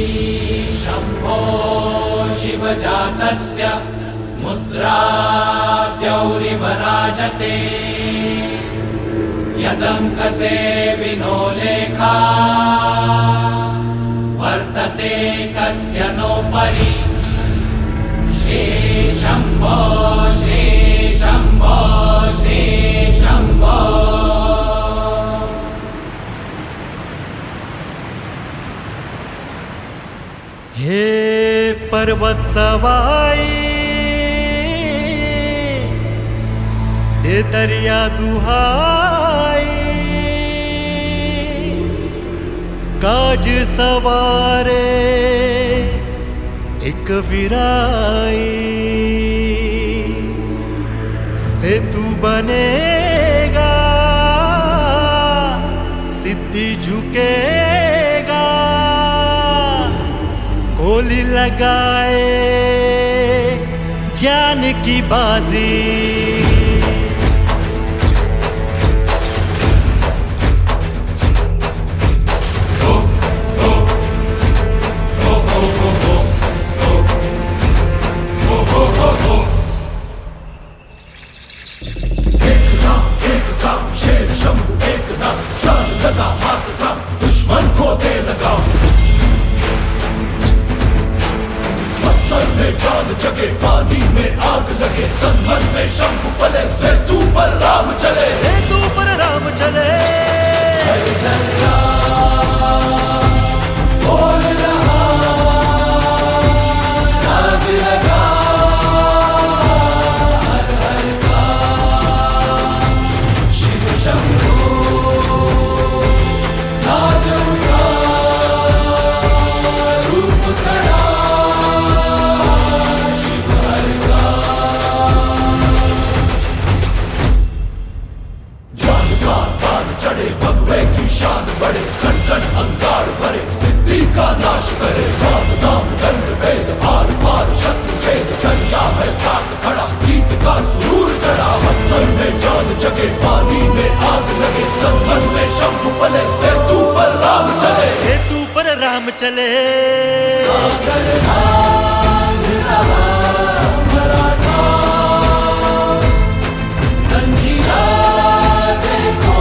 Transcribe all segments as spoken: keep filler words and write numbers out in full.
शम्भो शिवजातस्य मुद्राद्यौरिव राजते यदङ्कसे विनो लेखा वर्तते कस्य नोपरि। श्री शम्भो श्री शम्भो श्री शम्भो। हे पर्वत सवाई दे दरिया दुहाई, काज सवारे एक विराई। सेतु बनेगा सिद्धि झुकेगा, गोली लगाए जान की बाजी। जगे पानी में आग लगे, तन मन में शंभु पले, सेतु पर राम चले, सेतु पर राम चले। बोल रहा राग लगा, हर हर का शिव शंभो नाद उठा, रूप खड़ा शान बड़े, कण कण अंगार भरे, सिद्धि का नाश करे। साम दाम दंड भेद आर पार शत्रु छेद, दरिया है साथ खड़ा, जीत का सुरूर चढ़ा। पत्थर में जान जगे, पानी में आग लगे, तन मन में शंभु पले, सेतु पर राम चले, सेतु पर राम चले। सागर नाम रहा मराठा, संजीरा देखो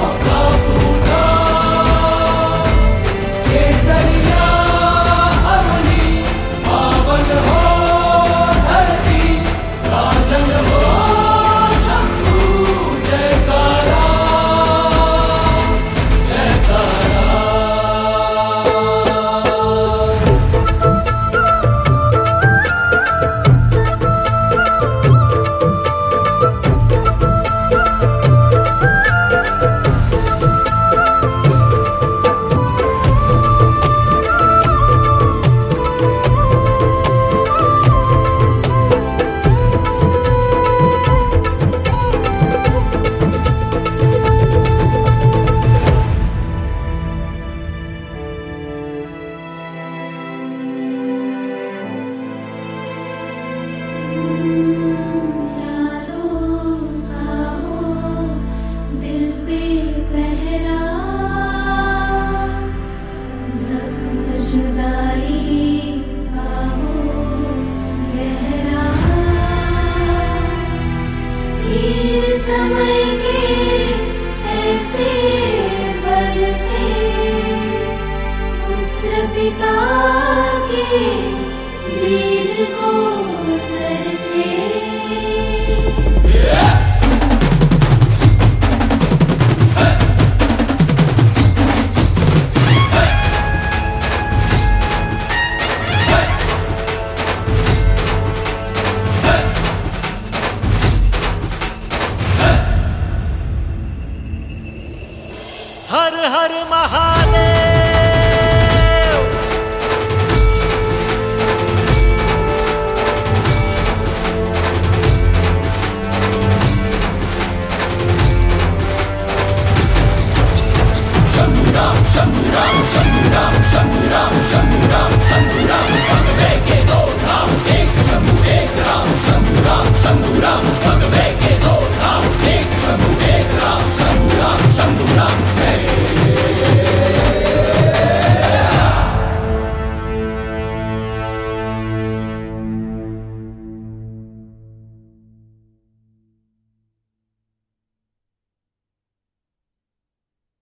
समय के ऐसे बरसे, पुत्र पिता के दीन को